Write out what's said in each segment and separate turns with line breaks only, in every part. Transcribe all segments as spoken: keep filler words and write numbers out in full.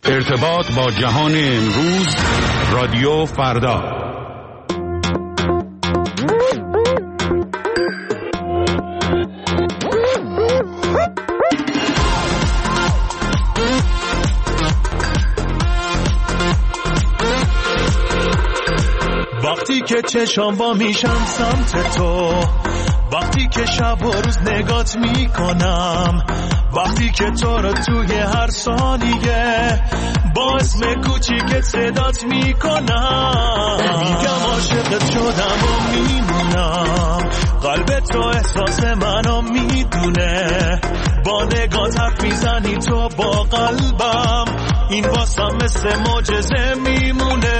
ارتباط با جهان امروز، رادیو فردا.
وقتی که چشام با میشم سمت تو، وقتی که شب و روز نگات میکنم، وقتی که تو رو توی هر ثانیه با اسم کوچیکت صدات میکنم، میگم عاشقت شدم و میمونم، قلب تو احساس منو میدونه، با نگات حرف میزنی تو با قلبم، این واسم مثل معجزه میمونه.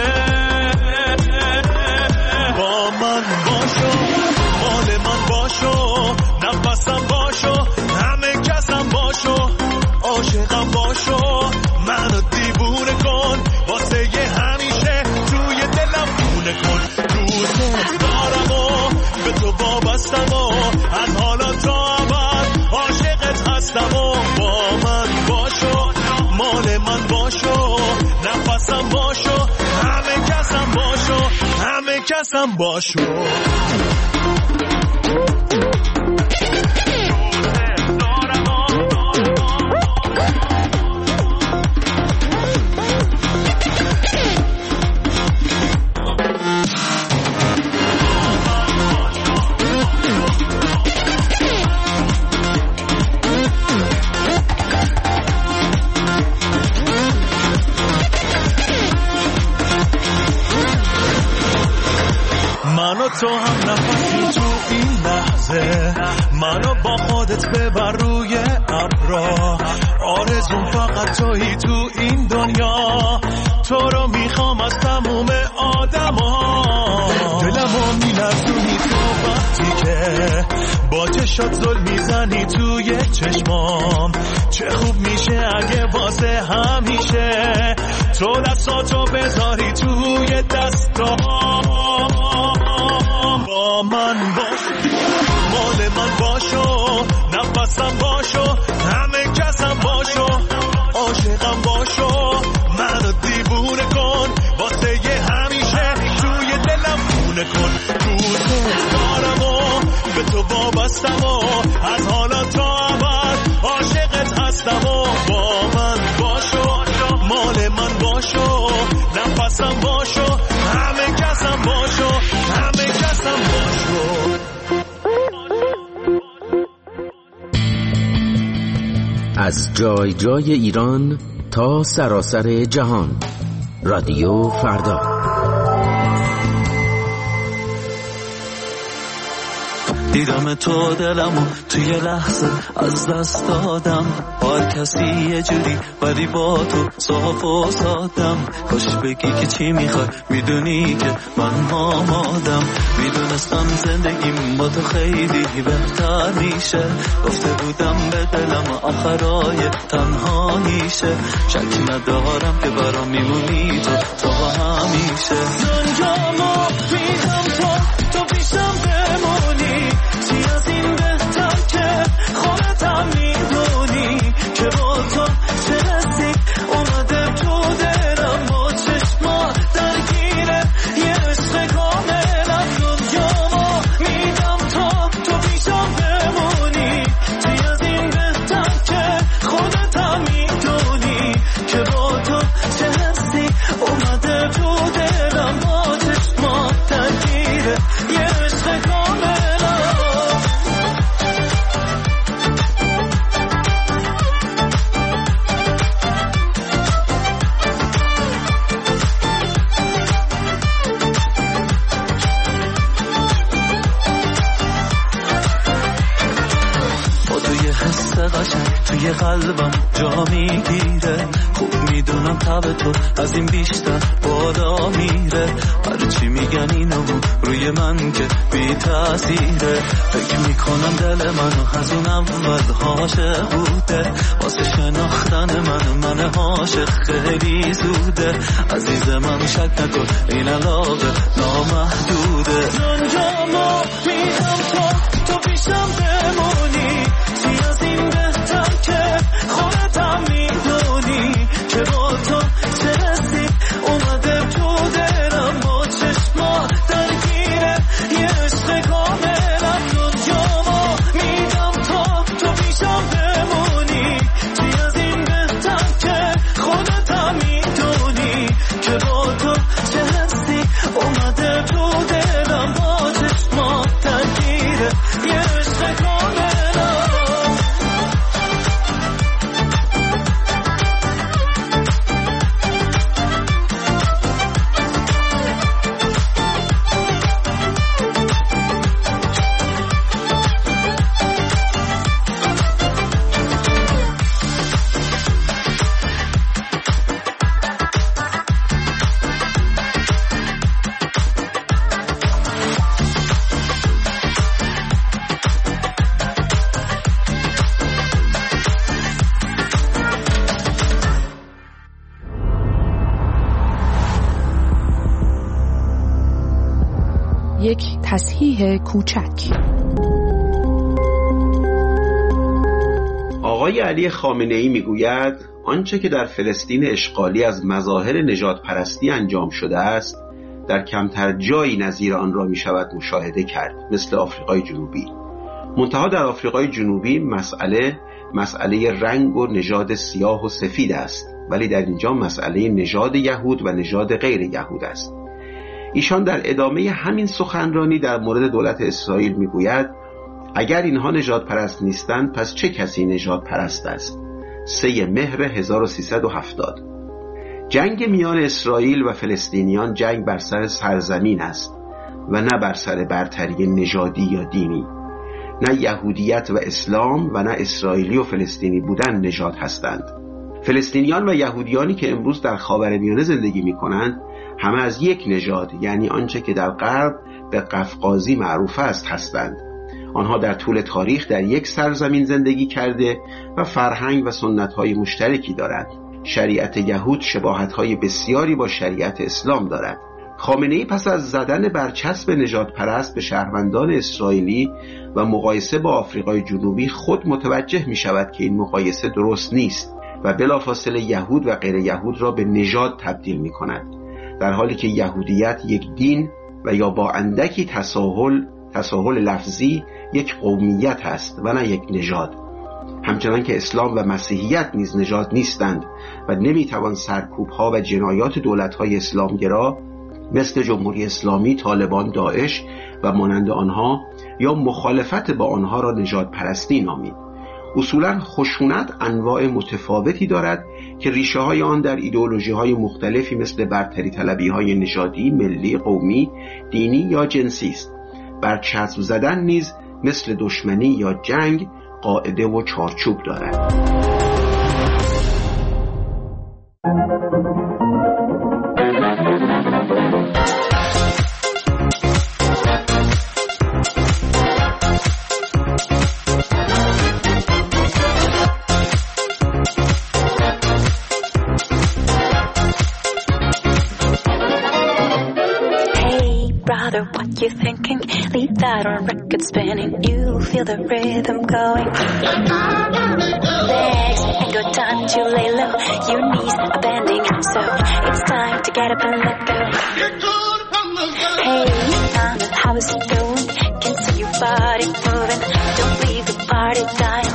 با من باشو، مال من باشو، نفسم باشو، همه کسم باشو، عاشقم باشو، منو دیوونه کن، واسه یه همیشه توی دلم خونه کن، دوست دارم و به تو وابستم و از حالا تا ابد عاشقت هستم و با من باشو، مال من باشو، نفسم باشو، همه کسم باشو، همه کسم باشو. منو تو هم نفسی تو این لحظه، منو با خودت ببر روی ابرا، آرزون فقط تویی تو این دنیا، تو رو میخوام از تموم آدما، دلمو میلرزونی تو وقتی که با چشات زل میزنی توی چشمام، چه خوب میشه اگه واسه همیشه تو دستاتو بذاری توی دستام، با من باش، مال من باشو، نفسم باشو، همه کسم باشو، عاشقم باشو، منو دیوونه کن، واسه یه همیشه توی دلم خونه کن، دوست دارم و به تو وابستم و از حالا تا ابد عاشقت هستم و با من باشو، مال من باشو، نفسم باشو، همه کسم باشو، همه کسم باشو.
از جای جای ایران تا سراسر جهان، رادیو فردا.
دیدم تو دلمو توی لحظه از دست دادم، هر کسی یه جوری ولی با تو صاف و سادم، کاش بگی که چی میخوای، میدونی که من آمادم، میدونستم زندگیم با تو خیلی بهتر میشه، گفته بودم به دلم آخرای تنهاییشه، شکی ندارم که برام میمونی تو تا همیشه، دنیامو میدم تو، تو پیشم بمونی، چی از این بهتر که خودتم میدونی، که با تو چه رسید اومده تو دلم، با چشمات درگیره یه عشق کاملم، دنیامو میدم تو، تو پیشم بمونی، چی از این بهتر که خودتم میدونی، که با تو چه رسید اومده تو دلم، با چشمات درگیره یه عشق کاملم. توی قلبم جا میگیره، خوب میدونم تب تو از این بیشتر بالا میره، هر چی میگن اینو روی من که بی تأثیره، فکر میکنم دل منو از اون اول عاشق بوده، واسه شناختن من من عاشق خیلی زوده، عزیز من شک نکن این علاقه نامحدوده، دنیامو میدم تو، تو پیشم بمونی، چی از این بهتر که خودتم میدونی، که با تو
یک تصحیح کوچک.
آقای علی خامنه‌ای میگوید آنچه که در فلسطین اشغالی از مظاهر نژاد پرستی انجام شده است در کمتر جایی نظیر آن را می شود مشاهده کرد، مثل آفریقای جنوبی. منتها در آفریقای جنوبی مسئله مسئله رنگ و نژاد سیاه و سفید است، ولی در اینجا مسئله نژاد یهود و نژاد غیر یهود است. ایشان در ادامه همین سخنرانی در مورد دولت اسرائیل می گوید اگر اینها نژاد پرست نیستند پس چه کسی نژاد پرست است؟ سه مهر هزار و سیصد و هفتاد. جنگ میان اسرائیل و فلسطینیان جنگ بر سر سرزمین است و نه بر سر برتری نژادی یا دینی. نه یهودیت و اسلام و نه اسرائیلی و فلسطینی بودن نژاد هستند. فلسطینیان و یهودیانی که امروز در خاورمیانه زندگی می کنند همه از یک نژاد، یعنی آنچه که در غرب به قفقازی معروف است هستند. آنها در طول تاریخ در یک سرزمین زندگی کرده و فرهنگ و سنت‌های مشترکی دارند. شریعت یهود شباهت‌های بسیاری با شریعت اسلام دارد. خامنه‌ای پس از زدن برچسب نژاد پرست به شهروندان اسرائیلی و مقایسه با آفریقای جنوبی خود متوجه می‌شود که این مقایسه درست نیست و بلافاصله یهود و غیر یهود را به نژاد تبدیل می‌کند، در حالی که یهودیت یک دین و یا با اندکی تساهل تساهل لفظی یک قومیت است و نه یک نژاد. همچنان که اسلام و مسیحیت نیز نژاد نیستند و نمیتوان سرکوب‌ها و جنایات دولت‌های اسلامگرا مثل جمهوری اسلامی، طالبان، داعش و مانند آنها یا مخالفت با آنها را نژاد پرستی نامید. اصولاً خشونت انواع متفاوتی دارد که ریشه های آن در ایدئولوژی های مختلفی مثل برتری طلبی های نژادی، ملی، قومی، دینی یا جنسی است. برچسب زدن نیز مثل دشمنی یا جنگ قاعده و چارچوب دارد.
What you thinking? Leave that on record spinning. You feel the rhythm going. Legs ain't got time to lay low. Your knees are bending, so it's time to get up and let go. Hey, mama, how is it going? Can see your body moving. Don't leave the party dying.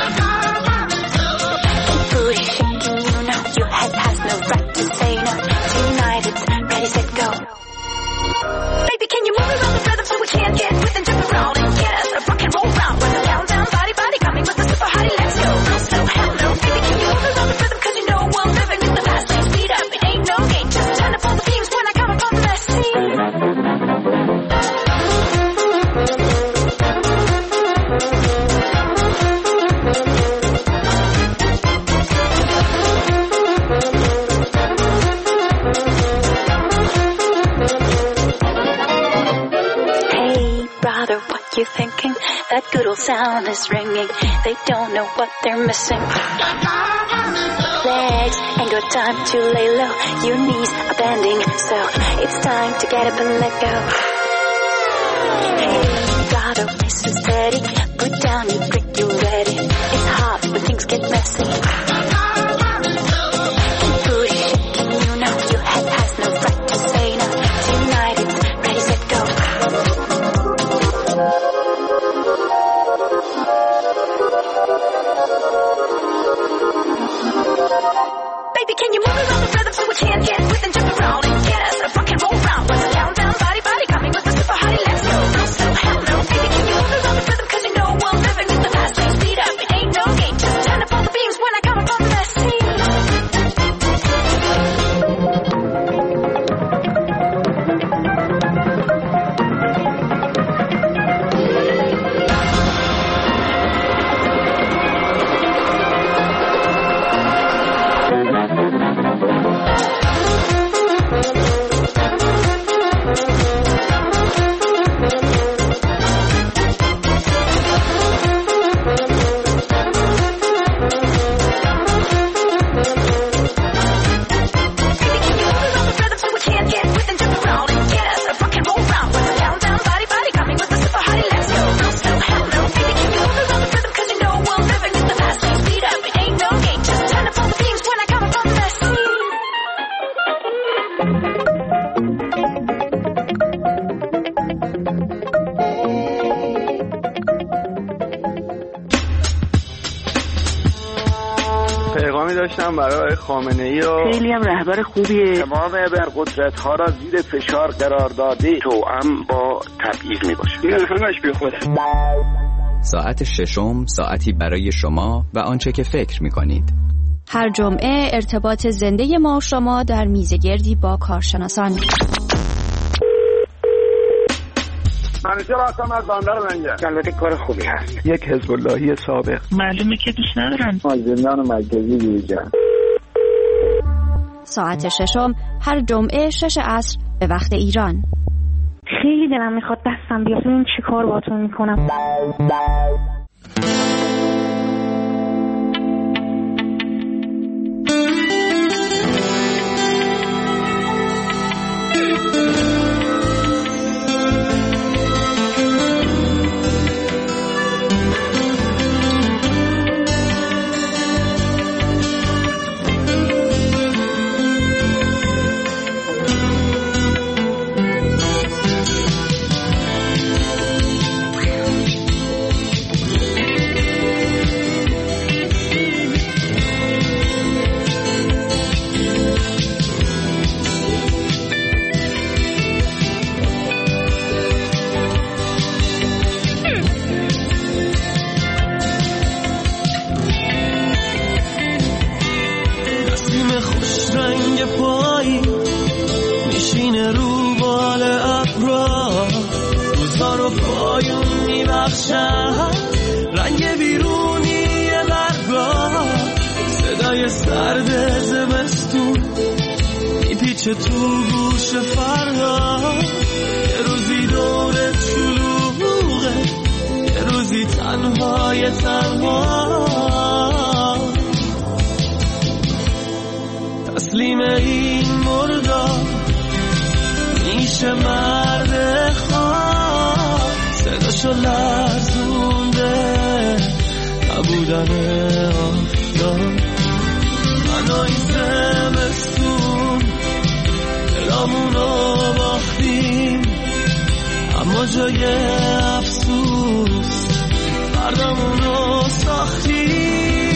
Keep booty shaking, you know your head has no right to say no. Tonight it's ready, set, go. Baby, can you move around the rhythm so we can't get with and jump around and get us a rock and roll round? With the countdown, body, body coming with the super hottie, let's go. Real slow, hell no. Baby, can you move around the rhythm cause you know I'm living in the fast lane. Speed up, it ain't no game. Just turn up all the themes when I come up on the scene. You thinking that good old sound is ringing? They don't know what they're missing. Legs ain't got time to lay low. Your knees are bending, so it's time to get up and let go. Hey, gotta listen steady. Put down your drink, you're ready. It's hot when things get messy. Keep booty shaking, you know your head has no right to say no. Tonight it's ready, set, go. Baby, can you move around the rhythm so we can't get with and jump around and get us a rock and roll round? With the countdown, body, body coming with the super hottie, let's go. Real slow, hell no. Baby, can you move around the rhythm cause you know I'm living in the fast lane. Speed up, it ain't no game. Just turn up all the beams when I come up on
داشتم برای خامنه‌ای و
خیلی هم رهبر خوبیه.
تمام ابرقدرت ها را زیر فشار قرار داده، توأم با تبعیض میباشه. این همش بی خوده.
ساعت ششم، ساعتی برای شما و آنچه که فکر میکنید.
هر جمعه ارتباط زنده ما و شما در میزگردی با کارشناسان.
منیجر هستم از بندر منجر. البته کار خوبی هست. یک حزب اللهی سابق.
معلومه که دوست ندارم.
از زندان مرکزی بیرون.
ساعت ششم هر جمعه شش عصر به وقت ایران.
خیلی دلم میخواد دستم بیاد ببین چی کار باهاتون میکنم.
چه تو گوش فردا یه روزی دورت شلوغه، یه روزی تنهای تنها تسلیم این مردار میشه مرد خواه، صداشو لرزونده نبودن آفتاب. من این زمستون دلامونو باختیم، اما جای افسوس فردامونو ساختیم.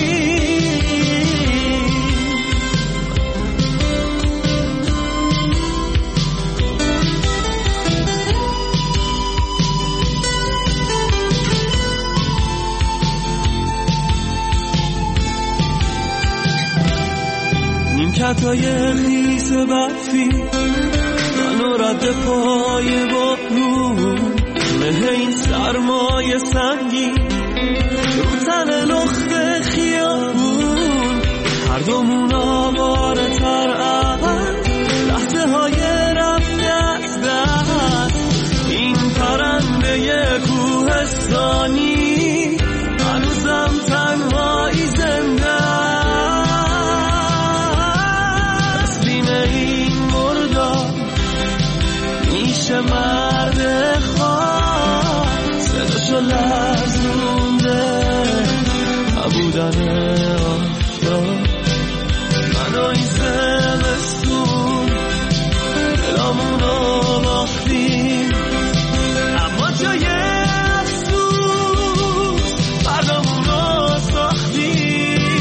نیمکتای خیس برفی منو رد پای بارون، مه این سرمای سنگین رو تن لخت خیابون، هر دومون آواره تر از لحظه های رفته از دست. این پرنده کوهستانی هنوزم تنهایی زنده، تسلیم این مردار میشه مرد خواه، صداشو لرزونده نبودن آفتاب. منو این زمستون دلامونو باختیم، اما جای افسوس فردامونو ساختیم.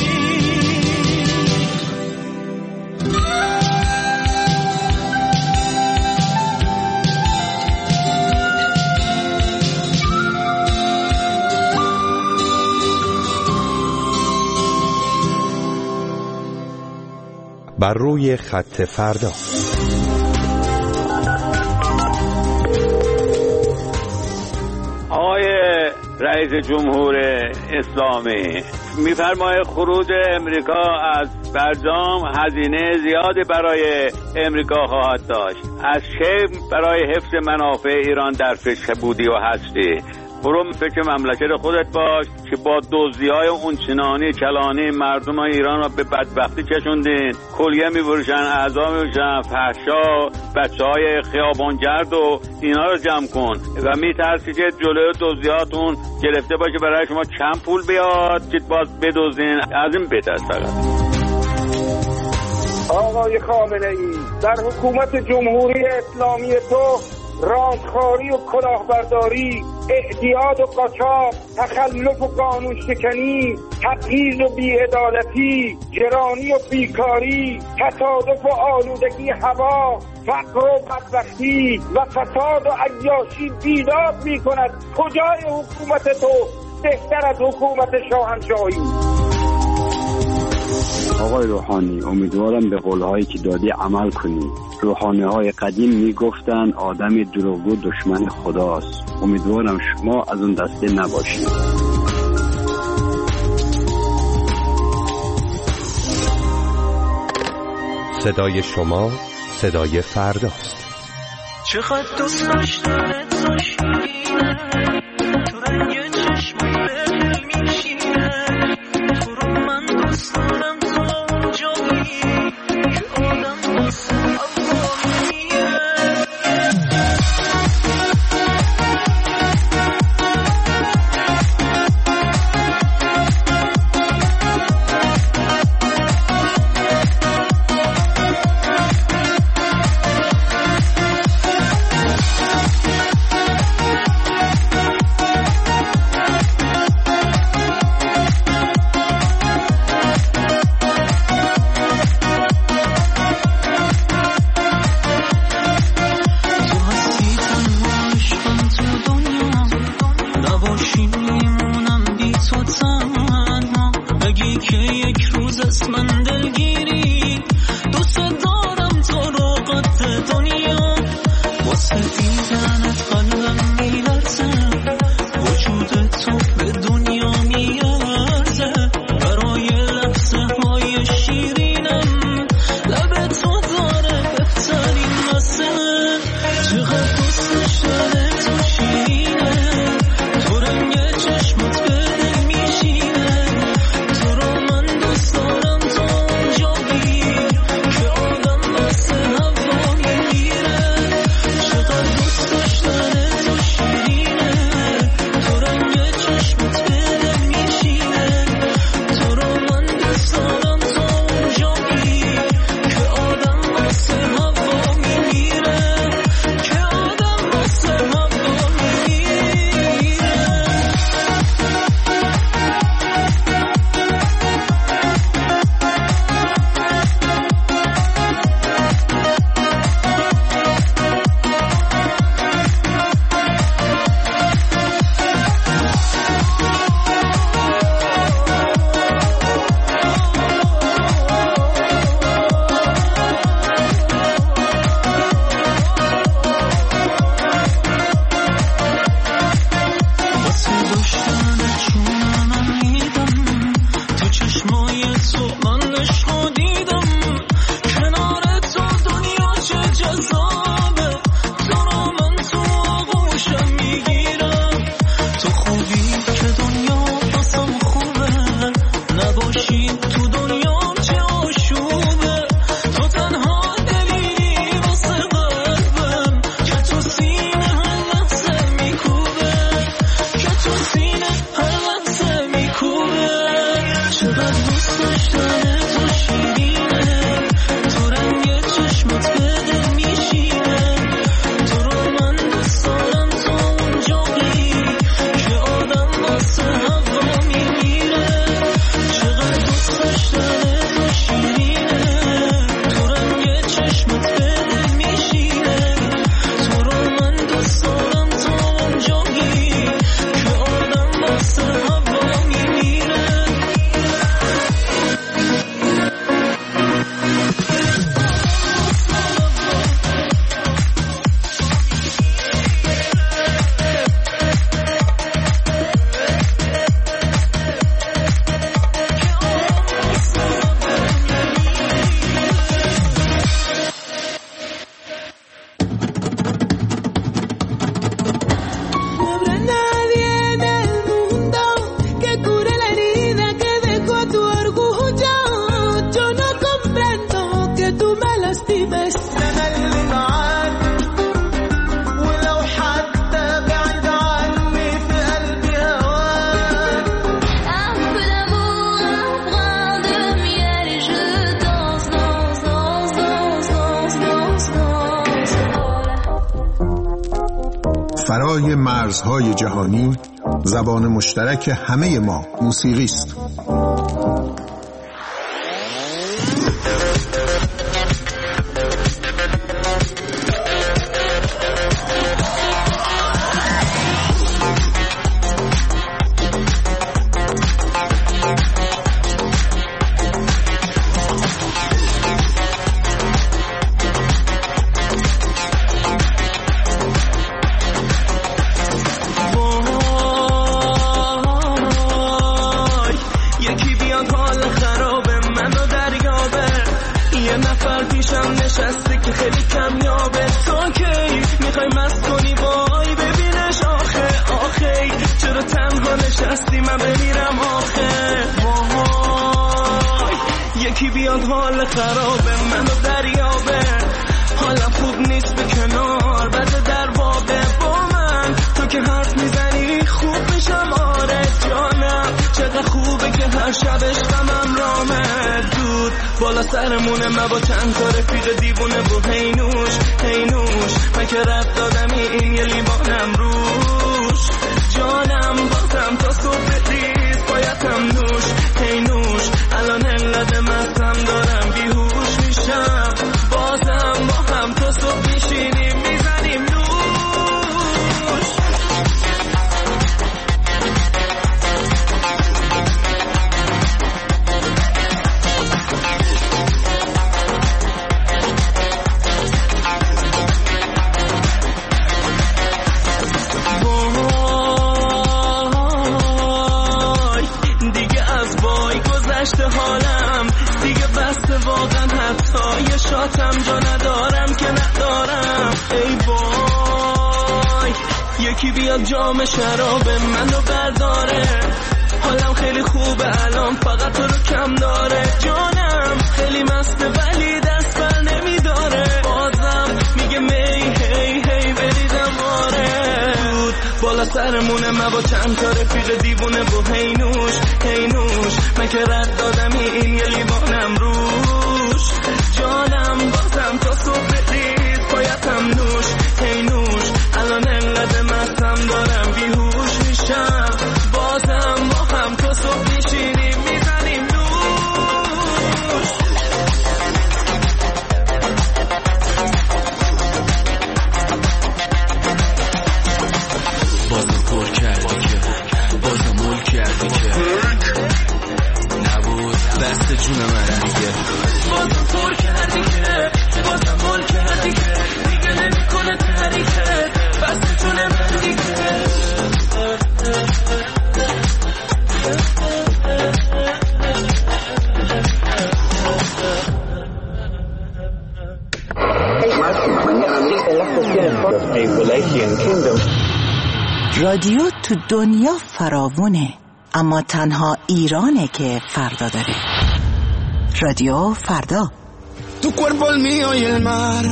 بر روی خط فردا.
آقای رئیس جمهور اسلامی میفرماید خروج امریکا از برجام هزینه زیادی برای امریکا خواهد داشت. از چه برای حفظ منافع ایران در فکر بودی و هستی؟ برو فکر مملکت خودت باش که با دزدی‌های اونچنانی کلانی مردم ایران رو به بدبختی کشوندین، کلیه می‌فروشن، اعضا می‌فروشن، فحشا، بچه‌های خیابانگرد و اینا رو جمع کن و می‌ترسی که جلوی دزدیاتون گرفته باشه برای شما کم پول بیاد که باز بدزدین. از این بترس فقط.
آقای خامنه‌ای، در حکومت جمهوری اسلامی تو
رازخواری و کلاهبرداری، اعتیاد و قاچاق، تخلف و قانون شکنی، تبعیض و بی‌عدالتی، گرانی و بیکاری، تصادف و آلودگی هوا، فقر و بدبختی و فساد و عیاشی بیداد می کند. کجای حکومت تو بهتر از حکومت شاهنشاهی؟
آقای روحانی، امیدوارم به قولهایی که دادی عمل کنی. روحانی های قدیم می گفتن آدم دروغگو دشمن خداست. امیدوارم شما از اون دسته نباشید.
صدای شما صدای فرداست.
چقدر دوست داشتم تو شیرینه، تو رنگ چشمت به دل میشینه، تو رو من دوست دارم تو جایی که آدم واسه اولانیه.
فرای مرزهای جهانی زبان مشترک همه ما موسیقی است.
بالا سرمونه من با چند تا رفیق دیوونه و هینوش هینوش من که رد دادمی این یه لیوانم روش جانم بازم تا صبح ریز بایدم نوش هینوش الان انقدر مستم دارم بیهوش میشم بازم با هم تا صبح میشینیم میزنیم نوش. حالم دیگه بسته واقعا حتی یه شاتم جا ندارم که ندارم ای وای یکی بیاد جام شراب منو برداره حالم خیلی خوبه الان فقط تو رو کم داره جانم خیلی مسته ولی دست بر نمیداره بازم میگه می هی هی بریدم آره بود بالا سرمونه من با چند تا رفیق دیوونه و هینوش هینوش من که رد دادمی این یه لیوانم روش جانم بازم تا صبح ریز بایدم نوش هینوش الان انقدر مستم دارم بیهوش میشم بازم با هم تا صبح میشینیم میزنیم نوش. بازم پر کردی که بازم مول کردی که نبود دست جونم دیگه بازم پر کردی که بازم مول کردی که دیگه نمیکنه تحریکت دست جونم دیگه
رادیو تو دنیا فراوونه اما تنها ایرانه که فردا داره. رادیو فردا.
Tu cuerpo el mío y el mar.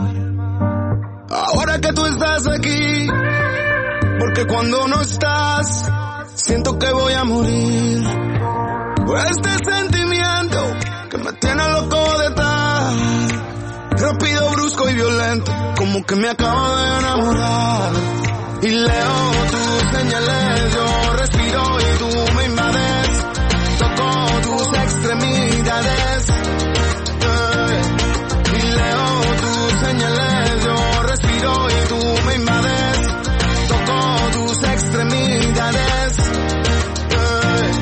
Ahora que tú estás aquí, porque cuando no estás siento que voy a morir. Por este sentimiento que me tiene loco de estar rápido, brusco y violento, como que me acabo de enamorar. Y leo tus señales, yo respiro y tú me invades. Toco tus extremidades. Eh. Y leo tus señales, yo respiro y tú me invades. Toco tus extremidades. Eh.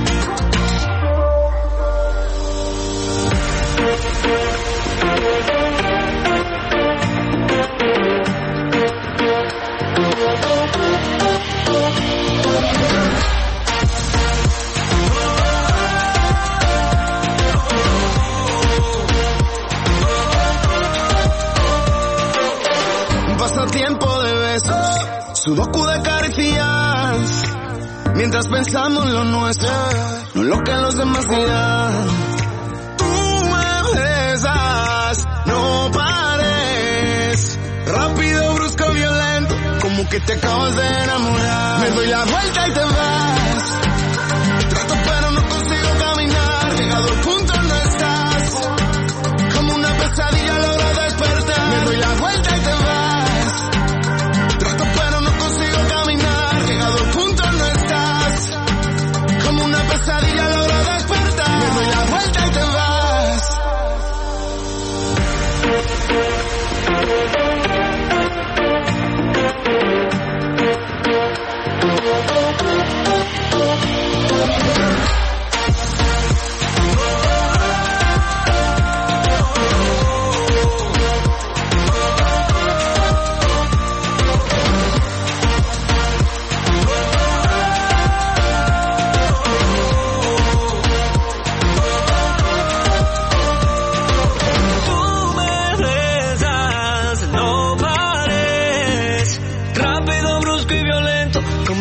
Pasatiempo de besos, sudoku de caricias, mientras pensamos en lo nuestro, no lo que los demás dirán. Tú me besas, no pares, rápido, brusco, violento, como que te acabas de enamorar. Me doy la vuelta y te vas, trato pero no consigo caminar, llegado al punto no estás, como una pesadilla logro despertar. Me doy la vuelta y te vas, trato pero no consigo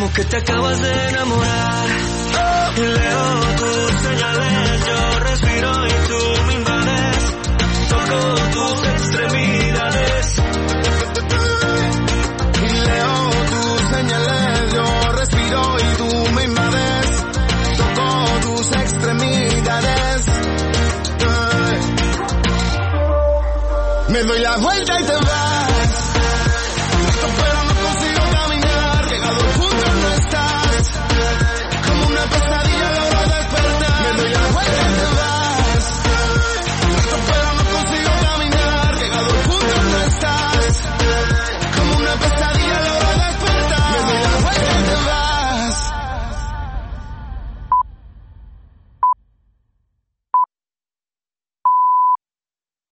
como que te acabas de enamorar. Oh. Leo tus señales, yo respiro y tú me invades. Toco tus extremidades.
Y leo tus señales, yo respiro y tú me invades. Toco tus extremidades. Me doy la vuelta y te vas.